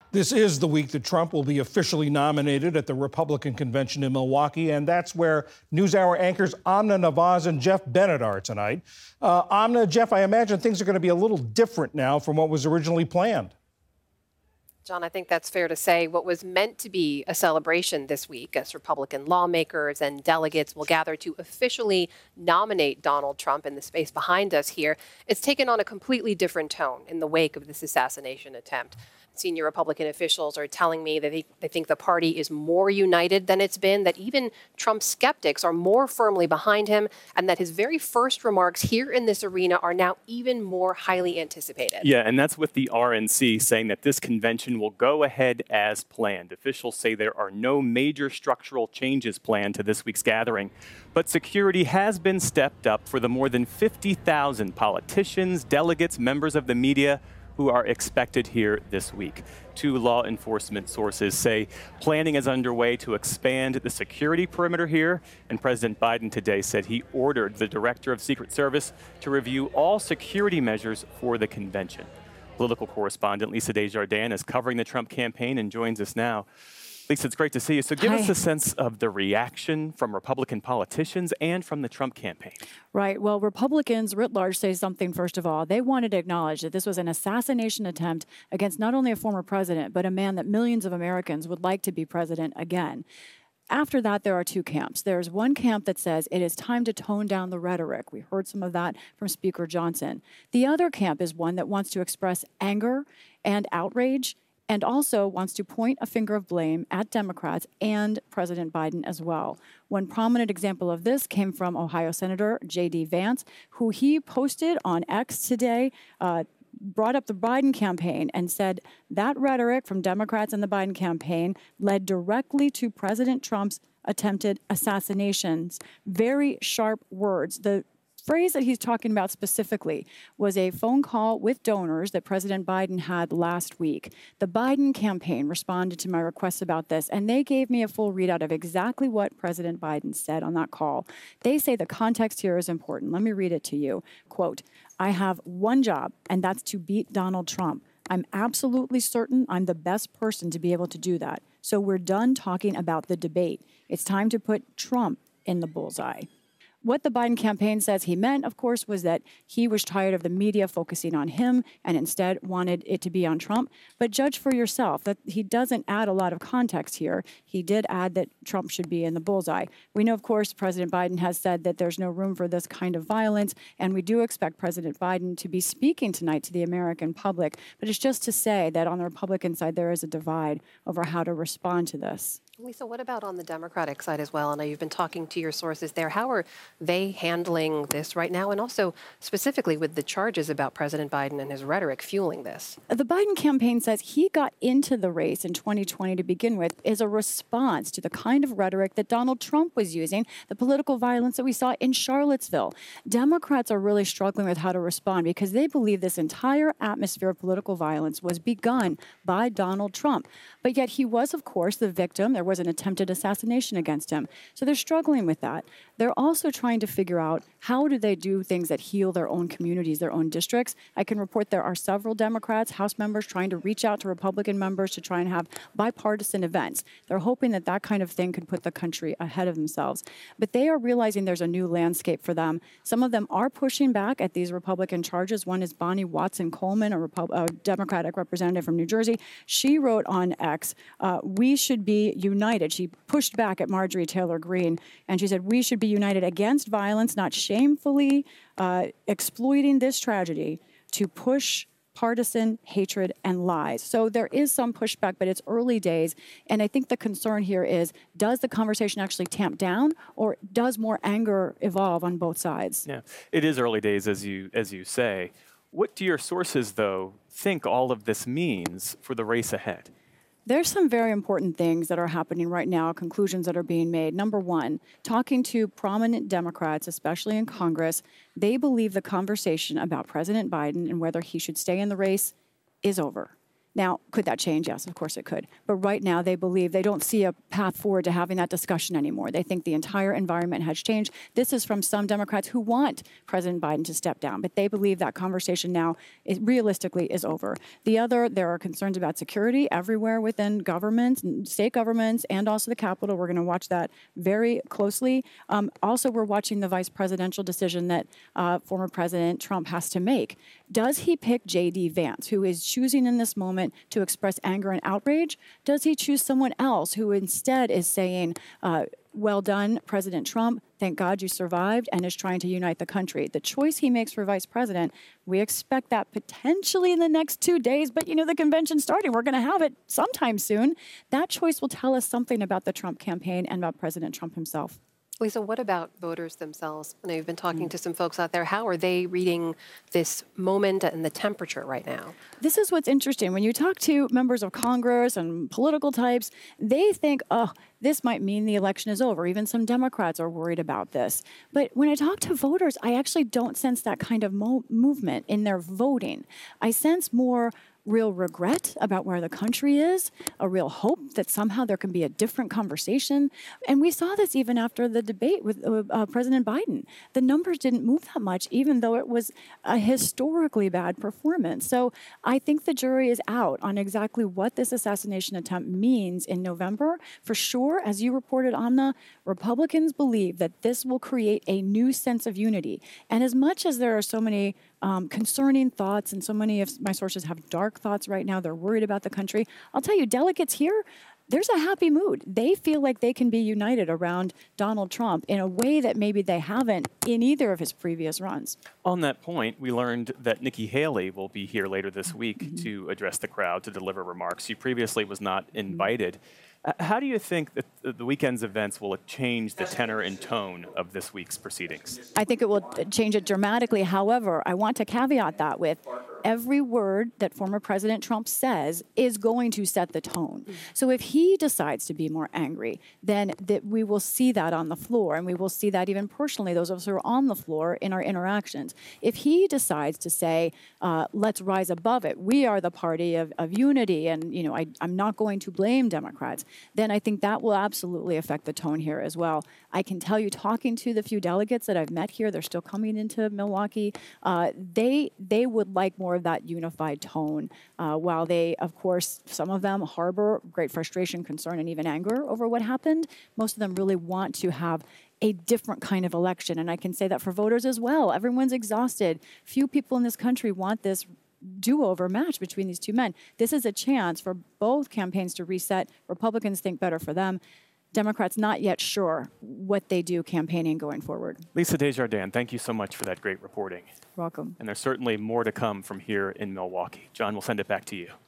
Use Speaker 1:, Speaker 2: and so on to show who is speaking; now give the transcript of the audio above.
Speaker 1: This is the week that Trump will be officially nominated at the Republican convention in Milwaukee, and that's where NewsHour anchors Amna Nawaz and Jeff Bennett are tonight. Amna, Jeff, I imagine things are going to be a little different now from what was originally planned.
Speaker 2: John, I think that's fair to say. What was meant to be a celebration this week as Republican lawmakers and delegates will gather to officially nominate Donald Trump in the space behind us here, it's taken on a completely different tone in the wake of this assassination attempt. Senior Republican officials are telling me that they think the party is more united than it's been, that even Trump skeptics are more firmly behind him, and that his very first remarks here in this arena are now even more highly anticipated.
Speaker 3: Yeah, and that's with the RNC saying that this convention will go ahead as planned. Officials say there are no major structural changes planned to this week's gathering, but security has been stepped up for the more than 50,000 politicians, delegates, members of the media who are expected here this week. Two law enforcement sources say planning is underway to expand the security perimeter here, and President Biden today said he ordered the director of Secret Service to review all security measures for the convention. Political correspondent Lisa Desjardins is covering the Trump campaign and joins us now. Lisa, it's great to see you. So give us a sense of the reaction from Republican politicians and from the Trump campaign.
Speaker 4: Right. Well, Republicans writ large say something, first of all. They wanted to acknowledge that this was an assassination attempt against not only a former president, but a man that millions of Americans would like to be president again. After that, there are two camps. There's one camp that says it is time to tone down the rhetoric. We heard some of that from Speaker Johnson. The other camp is one that wants to express anger and outrage, and also wants to point a finger of blame at Democrats and President Biden as well. One prominent example of this came from Ohio Senator J.D. Vance, who he posted on X today, brought up the Biden campaign and said that rhetoric from Democrats and the Biden campaign led directly to President Trump's attempted assassinations. Very sharp words. The phrase that he's talking about specifically was a phone call with donors that President Biden had last week. The Biden campaign responded to my requests about this, and they gave me a full readout of exactly what President Biden said on that call. They say the context here is important. Let me read it to you. Quote, "I have one job, and that's to beat Donald Trump. I'm absolutely certain I'm the best person to be able to do that. So we're done talking about the debate. It's time to put Trump in the bullseye." What the Biden campaign says he meant, of course, was that he was tired of the media focusing on him and instead wanted it to be on Trump. But judge for yourself that he doesn't add a lot of context here. He did add that Trump should be in the bullseye. We know, of course, President Biden has said that there's no room for this kind of violence, and we do expect President Biden to be speaking tonight to the American public. But it's just to say that on the Republican side, there is a divide over how to respond to this.
Speaker 2: Lisa, what about on the Democratic side as well? I know you've been talking to your sources there. How are they handling this right now? And also specifically with the charges about President Biden and his rhetoric fueling this?
Speaker 4: The Biden campaign says he got into the race in 2020 to begin with as a response to the kind of rhetoric that Donald Trump was using, the political violence that we saw in Charlottesville. Democrats are really struggling with how to respond because they believe this entire atmosphere of political violence was begun by Donald Trump. But yet he was, of course, the victim. There was an attempted assassination against him. So they're struggling with that. They're also trying to figure out how do they do things that heal their own communities, their own districts. I can report there are several Democrats, House members, trying to reach out to Republican members to try and have bipartisan events. They're hoping that that kind of thing could put the country ahead of themselves. But they are realizing there's a new landscape for them. Some of them are pushing back at these Republican charges. One is Bonnie Watson Coleman, a Democratic representative from New Jersey. She wrote on X, "We should be united." She pushed back at Marjorie Taylor Greene, and she said, "We should be united against violence, not shamefully exploiting this tragedy to push partisan hatred and lies." So there is some pushback, but it's early days. And I think the concern here is, does the conversation actually tamp down, or does more anger evolve on both sides?
Speaker 3: Yeah, it is early days, as you say. What do your sources, though, think all of this means for the race ahead?
Speaker 4: There's some very important things that are happening right now, conclusions that are being made. Number one, talking to prominent Democrats, especially in Congress, they believe the conversation about President Biden and whether he should stay in the race is over. Now, could that change? Yes, of course it could. But right now, they believe they don't see a path forward to having that discussion anymore. They think the entire environment has changed. This is from some Democrats who want President Biden to step down, but they believe that conversation now realistically is over. There are concerns about security everywhere within governments, state governments, and also the Capitol. We're going to watch that very closely. Also, we're watching the vice presidential decision that former President Trump has to make. Does he pick J.D. Vance, who is choosing in this moment to express anger and outrage? Does he choose someone else who instead is saying, well done, President Trump, thank God you survived, and is trying to unite the country? The choice he makes for vice president, we expect that potentially in the next 2 days, but the convention's starting. We're going to have it sometime soon. That choice will tell us something about the Trump campaign and about President Trump himself.
Speaker 2: Lisa, what about voters themselves? I know you've been talking to some folks out there. How are they reading this moment and the temperature right now?
Speaker 4: This is what's interesting. When you talk to members of Congress and political types, they think, oh, this might mean the election is over. Even some Democrats are worried about this. But when I talk to voters, I actually don't sense that kind of movement in their voting. I sense more real regret about where the country is, a real hope that somehow there can be a different conversation. And we saw this even after the debate with President Biden. The numbers didn't move that much, even though it was a historically bad performance. So I think the jury is out on exactly what this assassination attempt means in November. For sure, as you reported, Amna, Republicans believe that this will create a new sense of unity. And as much as there are so many concerning thoughts, and so many of my sources have dark thoughts right now, they're worried about the country, I'll tell you, delegates here, there's a happy mood. They feel like they can be united around Donald Trump in a way that maybe they haven't in either of his previous runs.
Speaker 3: On that point, we learned that Nikki Haley will be here later this week to address the crowd, to deliver remarks. She previously was not invited. How do you think that the weekend's events will change the tenor and tone of this week's proceedings?
Speaker 4: I think it will change it dramatically. However, I want to caveat that with every word that former President Trump says is going to set the tone. So if he decides to be more angry, then we will see that on the floor, and we will see that even personally, those of us who are on the floor in our interactions. If he decides to say, let's rise above it, we are the party of unity, and I'm not going to blame Democrats, then I think that will absolutely affect the tone here as well. I can tell you, talking to the few delegates that I've met here, they're still coming into Milwaukee, they would like more of that unified tone, while they, of course, some of them harbor great frustration, concern, and even anger over what happened. Most of them really want to have a different kind of election, and I can say that for voters as well. Everyone's exhausted. Few people in this country want this do-over match between these two men. This is a chance for both campaigns to reset. Republicans think better for them. Democrats not yet sure what they do campaigning going forward.
Speaker 3: Lisa Desjardins, thank you so much for that great reporting.
Speaker 4: Welcome.
Speaker 3: And there's certainly more to come from here in Milwaukee. John, we'll send it back to you.